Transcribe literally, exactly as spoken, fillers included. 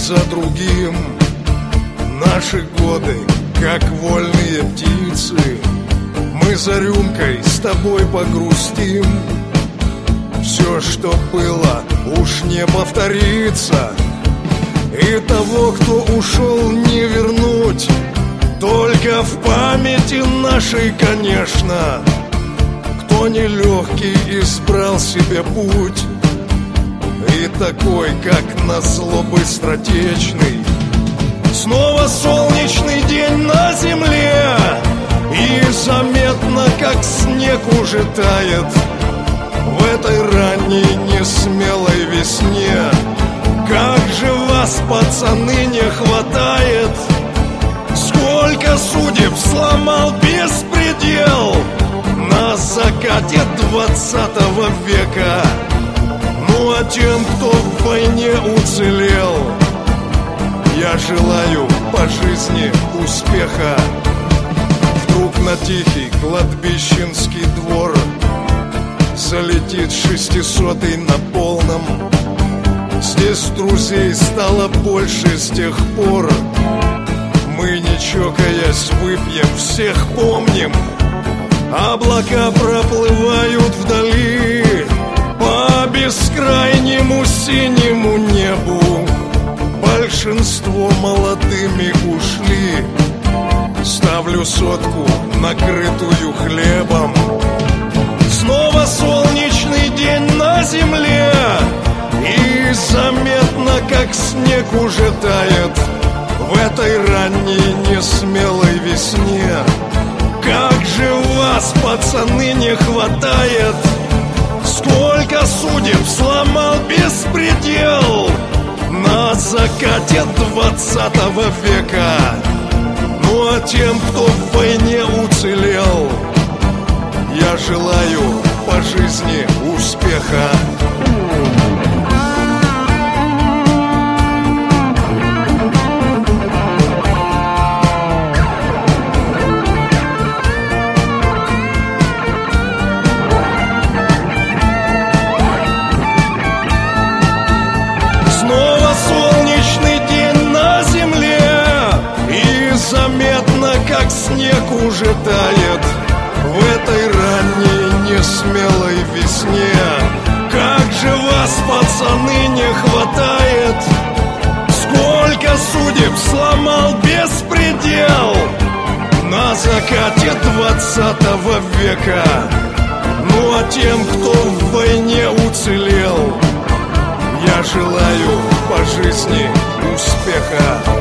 за другим. Наши годы, как вольные птицы, мы за рюмкой с тобой погрустим. Все, что было, уж не повторится, и того, кто ушел, не вернуть. Только в памяти нашей, конечно, кто нелегкий избрал себе путь, и такой, как назло быстротечный. Снова солнечный день на земле, и заметно, как снег уже тает в этой ранней несмелой весне. Как же вас, пацаны, не хватает! Сколько судеб сломал беспредел на закате двадцатого века. Ну а тем, кто в войне уцелел, я желаю по жизни успеха. Вдруг на тихий кладбищенский двор залетит шестисотый на полном. Здесь друзей стало больше с тех пор. Мы, не чокаясь, выпьем, всех помним. Облака проплывают вдали по бескрайнему синему небу. Большинство молодыми ушли. Ставлю сотку, накрытую хлебом. Снова солнечный день на земле, и заметно, как снег уже тает в этой ранней несмелой весне. Как же вас, пацаны, не хватает! Сколько судеб сломал беспредел на закате двадцатого века. Ну а тем, кто в войне уцелел, я желаю по жизни успеха. Снова солнечный день на земле, и заметно, как снег уже тает в этой ранней несмелой весне. Как же вас, пацаны, не хватает! Сколько судеб сломал беспредел на закате двадцатого века. Ну а тем, кто в войне уцелел, я желаю по жизни успеха.